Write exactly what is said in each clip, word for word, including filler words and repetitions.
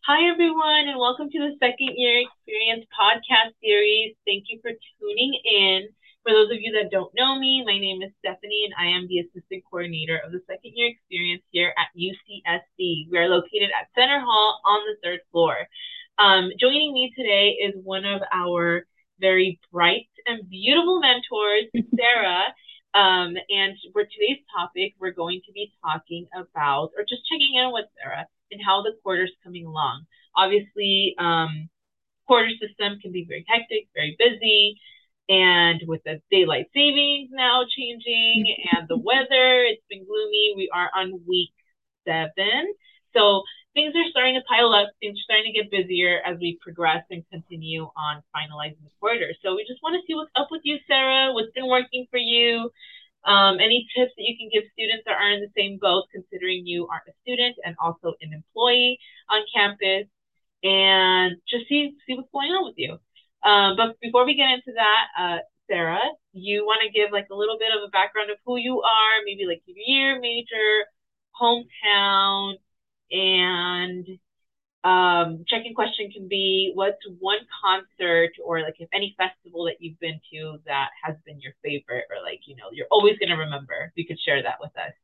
Hi, everyone, and welcome to the Second Year Experience podcast series. Thank you for tuning in. For those of you that don't know me, my name is Stephanie, and I am the assistant coordinator of the Second Year Experience here at U C S C. We are located at Center Hall on the third floor. Um, joining me today is one of our very bright and beautiful mentors, Sarah. Um, and for today's topic, we're going to be talking about, or just checking in with Sarah and how the quarter's coming along. Obviously, um, quarter system can be very hectic, very busy, and with the daylight savings now changing and the weather, it's been gloomy. We are on week seven. So things are starting to pile up. Things are starting to get busier as we progress and continue on finalizing the quarter. So we just want to see what's up with you, Sarah. What's been working for you? Um, any tips that you can give students that are in the same boat, considering you are a student and also an employee on campus, and just see see what's going on with you. Um, but before we get into that, uh, Sarah, you want to give like a little bit of a background of who you are, maybe like your year, major, hometown, and um, check-in question can be what's one concert or like if any festival that you've been to that has been your favorite or like, you know, you're always going to remember. You could share that with us.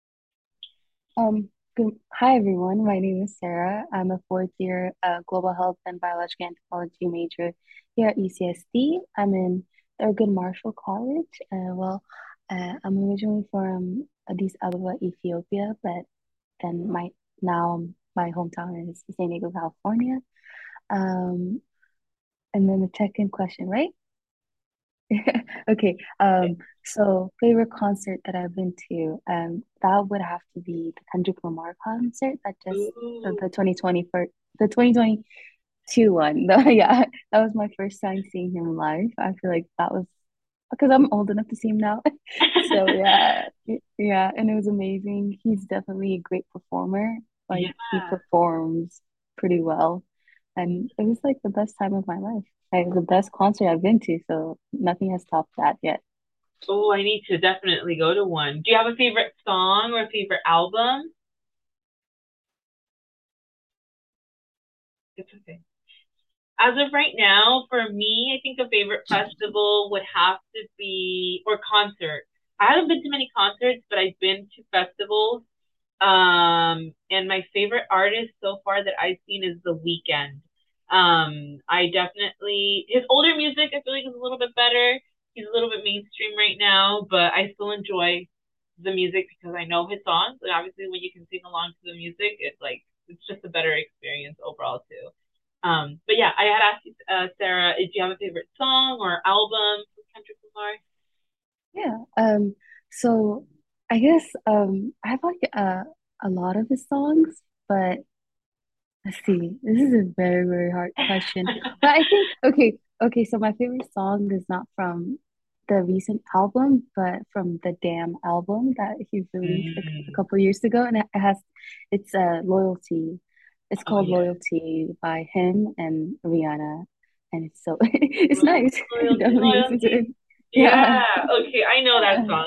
Um, good, Hi everyone. My name is Sarah. I'm a fourth year uh, global health and biological anthropology major here at U C S D. I'm in Thurgood Marshall College. Uh, well, uh, I'm originally from Addis Ababa, Ethiopia, but then my now my hometown is San Diego, California. Um, and then the check-in question, right? Okay. Um, so favorite concert that I've been to, um, that would have to be the Kendrick Lamar concert that just the, Ooh, the twenty twenty for the twenty twenty-two one. The, yeah, that was my first time seeing him live. I feel like that was because I'm old enough to see him now. So yeah, y- yeah, and it was amazing. He's definitely a great performer. Like yeah. he performs pretty well. And it was like the best time of my life. Like the best concert I've been to, so nothing has topped that yet. Oh, I need to definitely go to one. Do you have a favorite song or a favorite album? It's okay. As of right now, for me, I think a favorite festival would have to be, or concert. I haven't been to many concerts, but I've been to festivals. Um, and my favorite artist so far that I've seen is The Weeknd. Um, I definitely his older music I feel like is a little bit better. He's a little bit mainstream right now, but I still enjoy the music because I know his songs. And obviously, when you can sing along to the music, it's like it's just a better experience overall too. Um, but yeah, I had asked you, uh, Sarah, do you have a favorite song or album from Kendrick Lamar? Yeah. Um, so I guess um I have like a a lot of his songs, but let's see. This is a very, very hard question. But I think okay, okay, so my favorite song is not from the recent album, but from the Damn album that he released a, a Mm. couple years ago. And it has it's uh Loyalty. It's Oh called yeah. Loyalty by him and Rihanna. And it's so it's Loyalty, nice. loyalty, Definitely listen to it. loyalty. Yeah. Yeah. Okay, I know that song.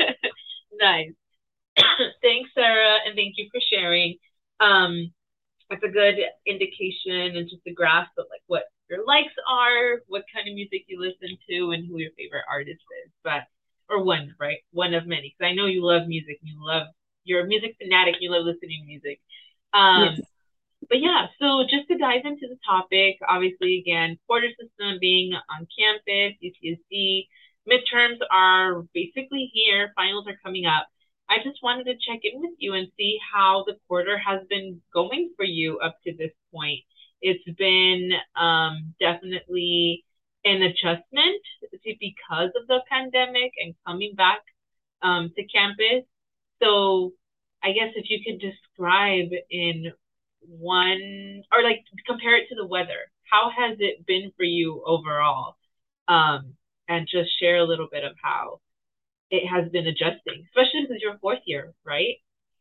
Nice. Thanks, Sarah, and thank you for sharing. Um, it's a good indication and just a grasp of like what your likes are, what kind of music you listen to, and who your favorite artist is. But or one, right? One of many. Because I know you love music. You love you're a music fanatic. You love listening to music. Um, Yes. but yeah, so just to dive into the topic, obviously, again, quarter system being on campus, U C S D, midterms are basically here, finals are coming up. I just wanted to check in with you and see how the quarter has been going for you up to this point. It's been um, definitely an adjustment to, because of the pandemic and coming back um, to campus. So I guess if you could describe in one or like compare it to the weather. How has it been for you overall? Um, and just share a little bit of how it has been adjusting, especially because you're fourth year, right?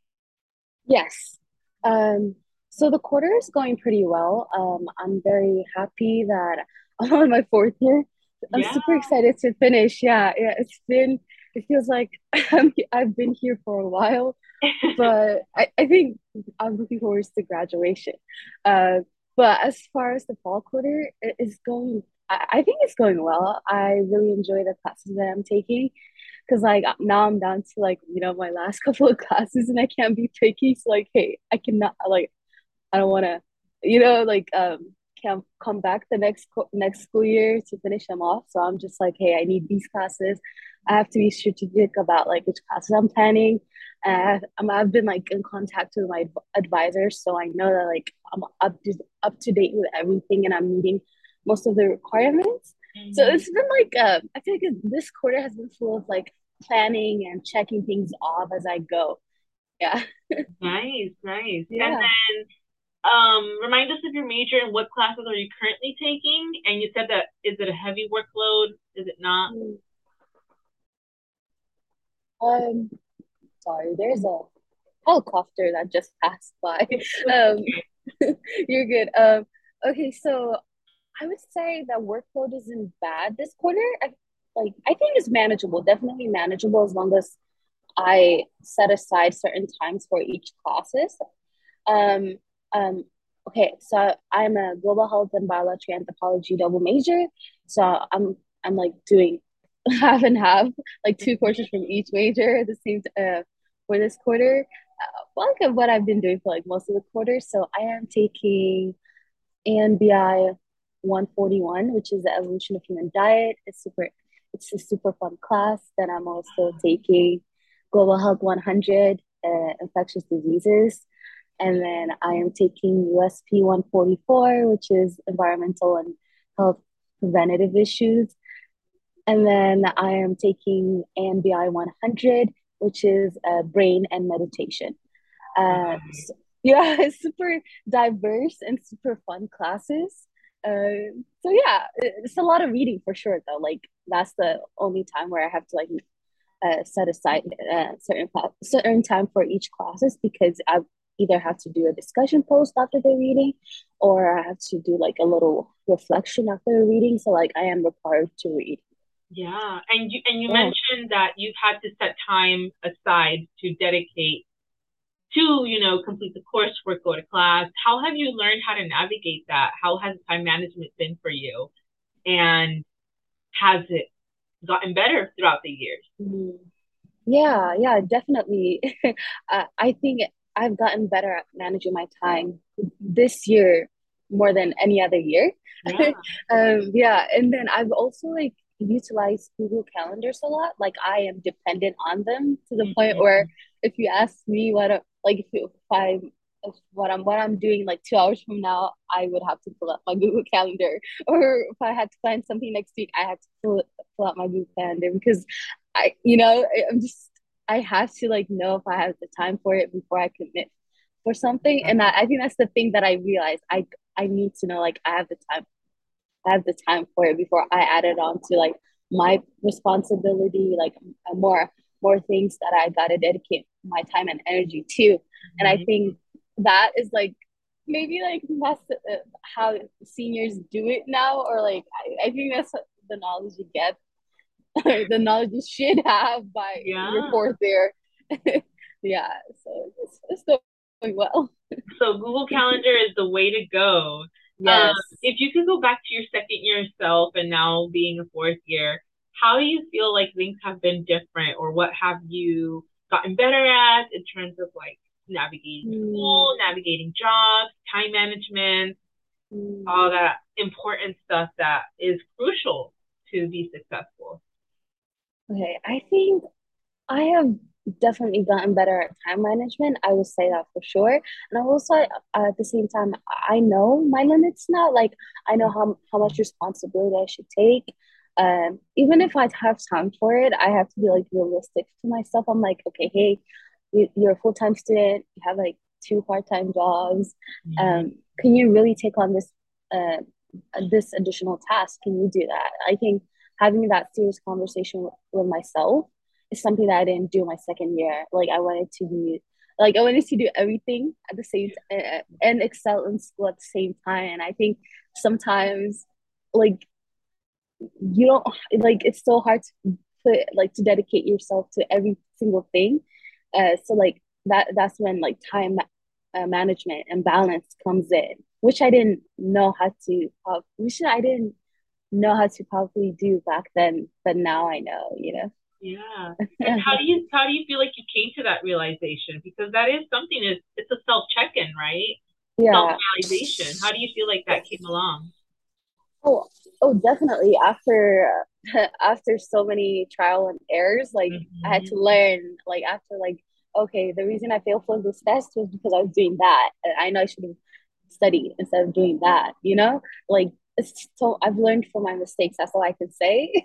Yes. Um, so the quarter is going pretty well. Um, I'm very happy that I'm on my fourth year. I'm Yeah. super excited to finish. Yeah, yeah, it's been it feels like I'm, I've been here for a while, but I, I think I'm looking forward to graduation. Uh, but as far as the fall quarter it is going, I, I think it's going well. I really enjoy the classes that I'm taking because like now I'm down to like you know my last couple of classes and I can't be picky. So like, hey, I cannot like I don't want to, you know, like um come come back the next co- next school year to finish them off. So I'm just like, hey, I need these classes. I have to be strategic about like which classes I'm planning. And I'm, I've been like in contact with my advisors, so I know that like I'm up to up to date with everything, and I'm meeting most of the requirements. So Mhm. it's been like uh, I feel like this quarter has been full of like planning and checking things off as I go. Yeah, Nice, nice. And yeah. then um, remind us of your major and what classes are you currently taking? And you said that is it a heavy workload? Is it not? Um, Sorry, there's a helicopter that just passed by. Um, you're good. Um, okay, so I would say that workload isn't bad this quarter. I, like I think it's manageable, definitely manageable as long as I set aside certain times for each classes. Um, um, okay, so I'm a global health and biology anthropology double major. So I'm I'm like doing half and half, like two courses from each major at the same uh, for this quarter. Uh, well, like what I've been doing for like most of the quarters. So I am taking A N B I one forty-one, which is the evolution of human diet. It's super, it's a super fun class. Then I'm also taking Global Health one hundred, uh, infectious diseases. And then I am taking U S P one forty-four, which is environmental and health preventative issues. And then I am taking A N B I one hundred, which is uh, brain and meditation. Uh, so, yeah, it's super diverse and super fun classes. Uh, so yeah, it's a lot of reading for sure though. Like that's the only time where I have to like uh, set aside uh, certain class, certain time for each classes because I either have to do a discussion post after the reading, or I have to do like a little reflection after the reading. So like I am required to read. Yeah. And you and you Yeah. mentioned that you've had to set time aside to dedicate to, you know, complete the coursework, go to class. How have you learned how to navigate that? How has time management been for you? And has it gotten better throughout the years? Mm. Yeah, yeah, definitely. uh, I think I've gotten better at managing my time this year more than any other year. Yeah. Um, yeah, and then I've also like utilized Google Calendars a lot. Like I am dependent on them to the point where Mhm. if you ask me what a- like if, you, if I if what I'm what I'm doing like two hours from now, I would have to pull up my Google Calendar. Or if I had to plan something next week, I had to pull pull up my Google Calendar because I, you know, I- I'm just, I have to like know if I have the time for it before I commit for something. And I, I think that's the thing that I realized. I, I need to know like I have the time, I have the time for it before I add it on to like my responsibility, like more, more things that I gotta dedicate my time and energy to. And I Mhm. think that is like maybe like that's uh, how seniors do it now, or like I, I think that's the knowledge you get the knowledge you should have by your Yeah. fourth year. Yeah, so it's, it's going well. So Google Calendar is the way to go. Um, Yes. if you can go back to your second year self and now being a fourth year, how do you feel like things have been different, or what have you gotten better at in terms of like navigating Mm, school, navigating jobs, time management, mm. all that important stuff that is crucial to be successful? Okay, I think I have definitely gotten better at time management. I would say that for sure. And I also, uh, at the same time, I know my limits now. Like, I know how, how much responsibility I should take. Um, even if I have time for it, I have to be like realistic to myself. I'm like, okay, hey, you, you're a full time student, you have like two part time jobs. Um, Mhm. can you really take on this uh, this additional task? Can you do that? I think having that serious conversation with, with myself is something that I didn't do my second year. Like I wanted to be like I wanted to do everything at the same time uh, and excel in school at the same time. And I think sometimes like you don't like it's so hard to put like to dedicate yourself to every single thing. Uh, so like that that's when like time uh, management and balance comes in, which I didn't know how to, uh, which I didn't know how to probably do back then, but now I know, you Yeah. And know. how do you how do you feel like you came to that realization? Because that is something is it's a self check-in, right? Yeah. Self-realization. How do you feel like that came along? Oh, oh, definitely. After after so many trial and errors, like I had to Mm-hmm. learn. Like after like, okay, the reason I failed for this test was because I was doing that, and I know I should have studied instead of doing that. You know, like so I've learned from my mistakes. That's all I can say.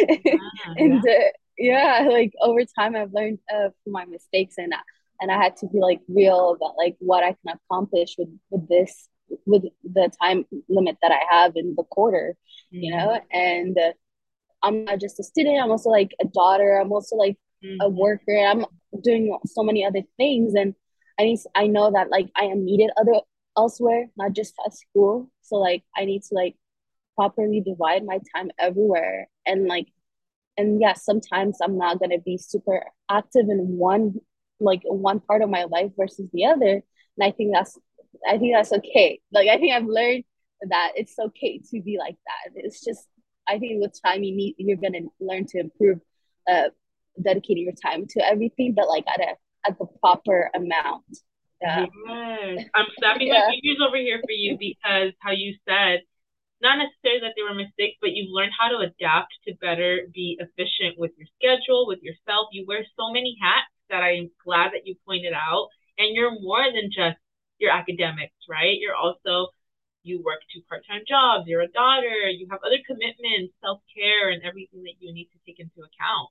Yeah, yeah. And uh, yeah, like over time, I've learned uh, from my mistakes, and and I had to be like real about like what I can accomplish with with this with the time limit that I have in the quarter, you Mm-hmm. know. And uh, I'm not just a student. I'm also like a daughter. I'm also like a Mm-hmm. worker. I'm doing so many other things, and I need. I know that like I am needed other elsewhere, not just at school. So like I need to like properly divide my time everywhere, and like and yeah, sometimes I'm not gonna be super active in one like one part of my life versus the other. And I think that's I think that's okay. Like I think I've learned that it's okay to be like that. It's just I think with time you need you're gonna learn to improve uh dedicating your time to everything, but like at a at the proper amount. Yeah. Yes. I'm snapping my Yeah. fingers over here for you because how you said not necessarily that they were mistakes, but you've learned how to adapt to better be efficient with your schedule, with yourself. You wear so many hats that I'm glad that you pointed out. And you're more than just your academics, right? You're also, you work two part time jobs, you're a daughter, you have other commitments, self care, and everything that you need to take into account.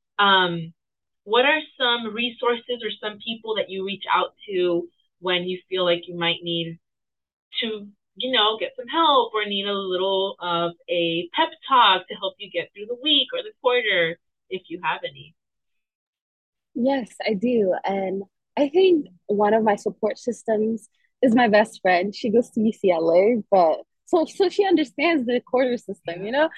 Um, what are some resources or some people that you reach out to when you feel like you might need to, you know, get some help or need a little of a pep talk to help you get through the week or the quarter if you have any? Yes, I do. And I think one of my support systems is my best friend. She goes to U C L A, but so so she understands the quarter system, you Yeah. know?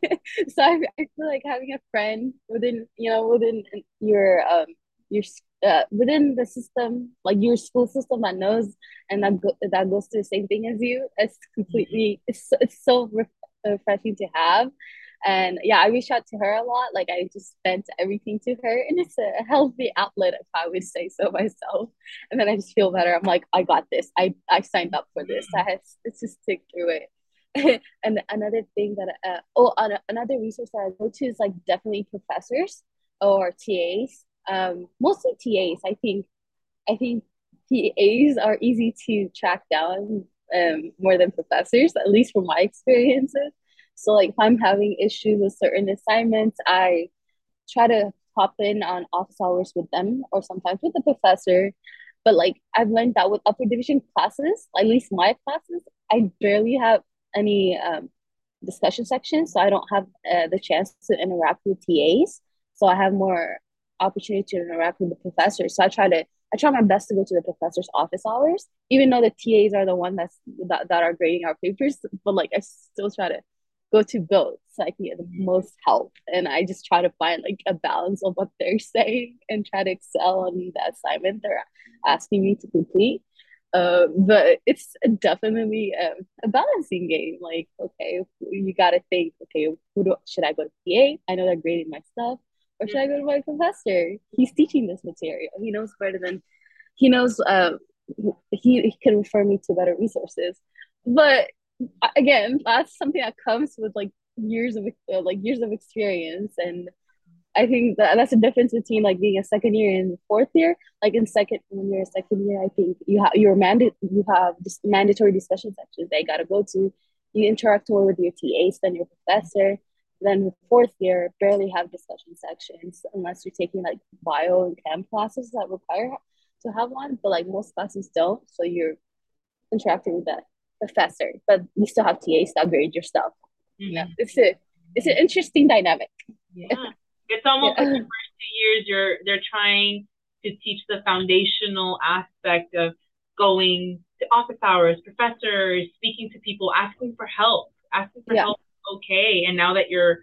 So I, I feel like having a friend within, you know, within your um your uh, within the system, like your school system that knows and that go, that goes through the same thing as you, it's Mm-hmm. completely it's it's so re refreshing to have. And yeah, I reach out to her a lot. Like I just vent everything to her, and it's a healthy outlet, if I would say so myself. And then I just feel better. I'm like, I got this. I I signed up for this. I had to just stick through it. And another thing that uh, oh, another resource that I go to is like definitely professors or T As. Um, mostly T As. I think I think T As are easy to track down um, more than professors, at least from my experiences. So, like, if I'm having issues with certain assignments, I try to hop in on office hours with them or sometimes with the professor. But, like, I've learned that with upper division classes, at least my classes, I barely have any um, discussion sections. So, I don't have uh, the chance to interact with T As. So, I have more opportunity to interact with the professors. So, I try to I try my best to go to the professor's office hours, even though the T As are the one that's that, that are grading our papers. But like I still try to go to both so I can get the most help. And I just try to find like a balance of what they're saying and try to excel on the assignment they're asking me to complete. Uh, but it's definitely um, a balancing game. Like, okay, you got to think, okay, who do, should I go to P A? I know they're grading my stuff. Or should I go to my professor? He's teaching this material. He knows better than he knows. Uh, he, he can refer me to better resources. But again, that's something that comes with like years of uh, like years of experience. And I think that that's the difference between like being a second year and fourth year. Like in second, when you're a second year, I think you have you're mandate you have just mandatory discussion sections that you got to go to. You interact more with your T As than your professor. Then with fourth year, barely have discussion sections unless you're taking like bio and chem classes that require to have one. But like most classes don't, so you're interacting with the professor, but you still have T As that grade your stuff. You know, Mm-hmm. it's a it's an interesting dynamic. Yeah. It's almost like the Yeah. first two years you're they're trying to teach the foundational aspect of going to office hours, professors, speaking to people, asking for help. Asking for Yeah. help is okay. And now that you're,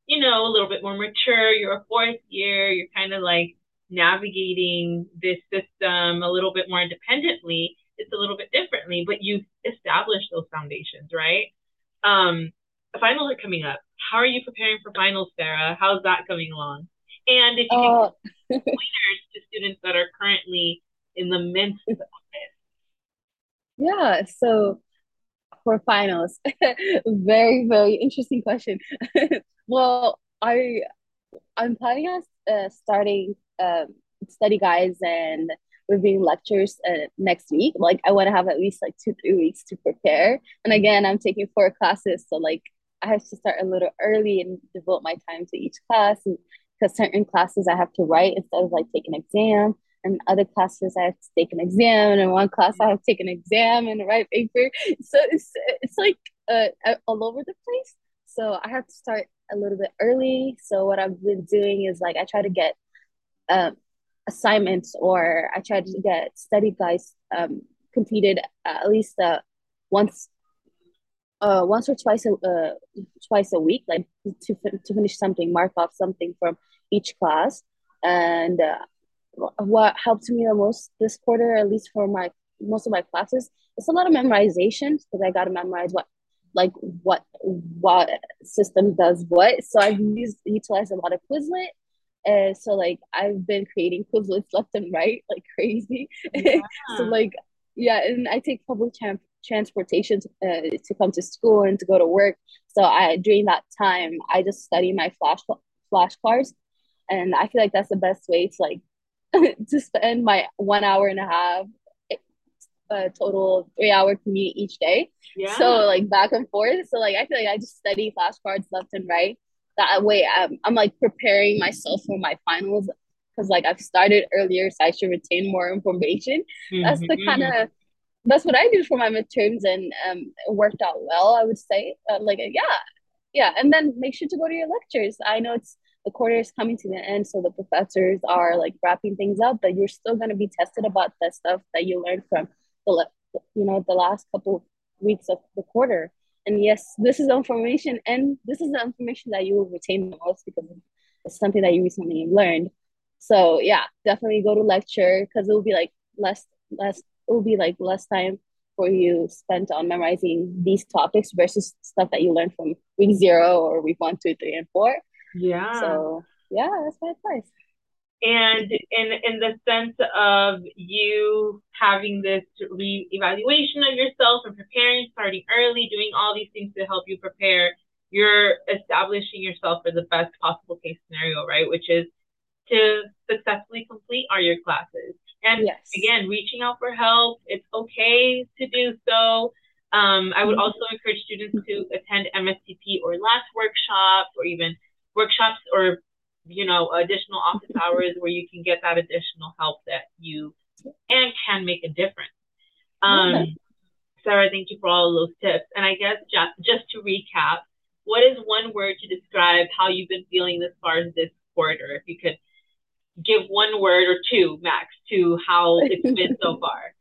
you know, a little bit more mature. You're a fourth year. You're kind of like navigating this system a little bit more independently. It's a little bit differently, but you've established those foundations, right? Um, finals are coming up. How are you preparing for finals, Sarah? How's that coming along? And if you can Uh, give pointers to students that are currently in the midst of it. yeah, so for finals, very, very interesting question. Well, I I'm planning on uh, starting um, study guides and reviewing lectures uh, next week. Like, I want to have at least like two, three weeks to prepare. And again, I'm taking four classes, so like I have to start a little early and devote my time to each class. And because certain classes I have to write instead of like take an exam, and other classes I have to take an exam, and in one class I have to take an exam and write paper. So it's it's like uh, all over the place. So I have to start a little bit early. So what I've been doing is like I try to get um, assignments, or I try to get study guides um, completed at least uh, once uh, once or twice a uh, twice a week, like to to finish something, mark off something from each class. And uh, what helped me the most this quarter, at least for my most of my classes, it's a lot of memorization because I got to memorize what like what what system does what. So I've used utilized a lot of Quizlet. And so like I've been creating Quizlets left and right like crazy. So Yeah. like yeah, and I take public tran- transportation to, uh, to come to school and to go to work. So I during that time I just study my flash flashcards, and I feel like that's the best way to like to spend my one hour and a half, a total three hour commute each day. So Yeah. like back and forth. So like I feel like I just study flashcards left and right. That way I'm, I'm like preparing myself for my finals because like I've started earlier, so I should retain more information. That's the kind Mm-hmm. of that's what I did for my midterms, and um, it worked out well, I would say. Uh, like yeah, yeah, and then make sure to go to your lectures. I know it's the quarter is coming to the end, so the professors are like wrapping things up, but you're still going to be tested about the stuff that you learned from the you know the last couple of weeks of the quarter. And yes, this is the information, and this is the information that you will retain the most because it's something that you recently learned. So yeah, definitely go to lecture because it will be like less less it will be like less time for you spent on memorizing these topics versus stuff that you learned from week zero or week one, two, three, and four. Yeah. So yeah, that's my advice. And in in the sense of you having this re-evaluation of yourself and preparing, starting early, doing all these things to help you prepare, you're establishing yourself for the best possible case scenario, right? Which is to successfully complete all your classes. And Yes. again, reaching out for help, it's okay to do so. Um, I would also encourage students to attend M S T P or LAS workshops, or even workshops or you know additional office hours where you can get that additional help that you and can make a difference. Yeah. Um, Sarah, thank you for all of those tips. And I guess just, just to recap, what is one word to describe how you've been feeling as far as this quarter? If you could give one word or two max to how it's been so far.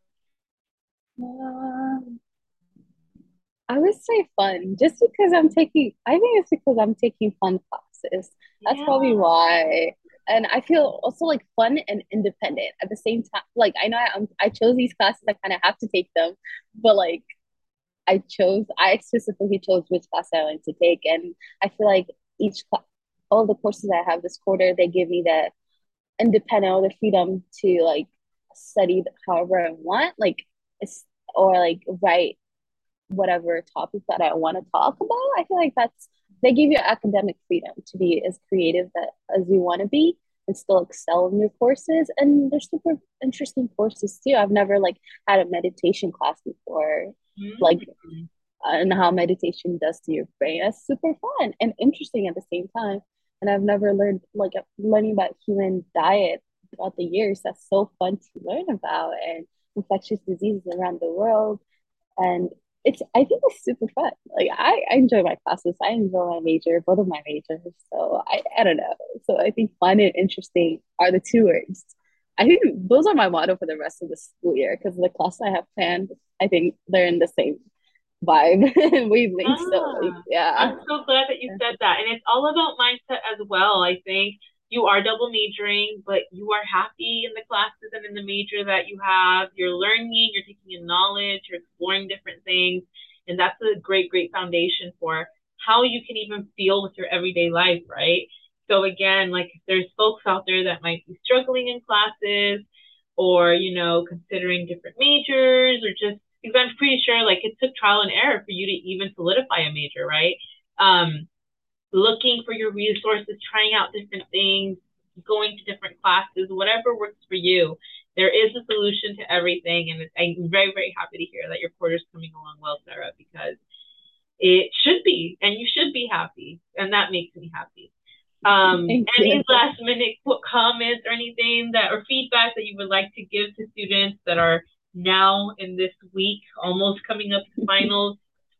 Um, I would say fun, just because I'm taking, I think it's because I'm taking fun classes. That's Yeah. probably why. And I feel also like fun and independent at the same time. Like, I know I, I'm, I chose these classes, I kind of have to take them, but like, I chose, I specifically chose which class I wanted to take. And I feel like each, cl- all the courses I have this quarter, they give me the independent or the freedom to like study however I want, like, it's, or like write whatever topic that I want to talk about. I feel like that's they give you academic freedom to be as creative that, as you want to be and still excel in your courses. And they're super interesting courses too. I've never like had a meditation class before, like Mm. and how meditation does to your brain. That's super fun and interesting at the same time. And I've never learned like learning about human diet throughout the years. That's so fun to learn about, and infectious diseases around the world. And it's I think it's super fun. Like I, I enjoy my classes. I enjoy my major, both of my majors. So I, I don't know. So I think fun and interesting are the two words. I think those are my motto for the rest of the school year because the class I have planned, I think they're in the same. vibe and wavelength. So like, Yeah, yeah. I'm so glad that you said that. And it's all about mindset as well. I think you are double majoring, but you are happy in the classes and in the major that you have. You're learning, you're taking in knowledge, you're exploring different things. And that's a great, great foundation for how you can even feel with your everyday life, right? So again, like if there's folks out there that might be struggling in classes or, you know, considering different majors or just because I'm pretty sure like it took trial and error for you to even solidify a major, right? Um, looking for your resources, trying out different things, going to different classes, whatever works for you. There is a solution to everything, and I'm very, very happy to hear that your quarter's coming along well, Sarah, because it should be, and you should be happy, and that makes me happy. Um, Thank any you. last minute comments or anything that or feedback that you would like to give to students that are now in this week, almost coming up to finals?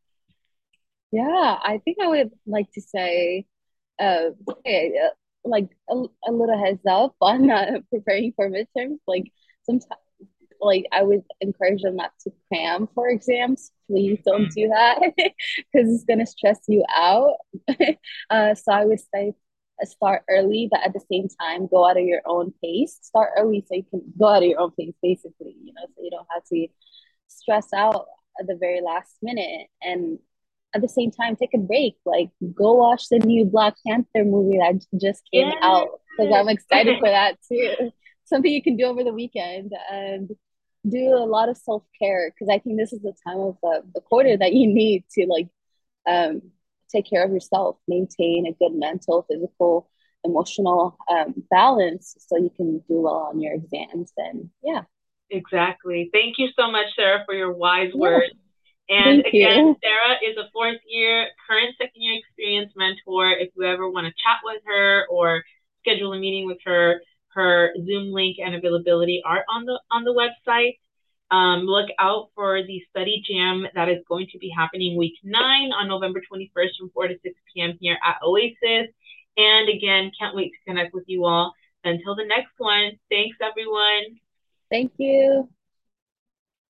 Yeah, I think I would like to say, uh, hey, uh, like a, a little heads up on uh, preparing for midterms. Like sometimes, like I would encourage them not to cram for exams. Please don't do that because it's gonna stress you out. uh, so I would say uh, start early, but at the same time, go out of your own pace. Start early so you can go out of your own pace, basically. You know, so you don't have to stress out at the very last minute. And at the same time, take a break. Like, go watch the new Black Panther movie that just came Yes. out because I'm excited for that too. Something you can do over the weekend and do a lot of self care because I think this is the time of the, the quarter that you need to like um, take care of yourself, maintain a good mental, physical, emotional um, balance so you can do well on your exams. And yeah, Exactly. Thank you so much, Sarah, for your wise yeah, words. And thank again, you. Sarah is a fourth year, current second year experience mentor. If you ever want to chat with her or schedule a meeting with her, her Zoom link and availability are on the on the website. Um, look out for the study jam that is going to be happening week nine on November twenty-first from four to six p.m. here at Oasis. And again, can't wait to connect with you all. Until the next one, thanks everyone. Thank you.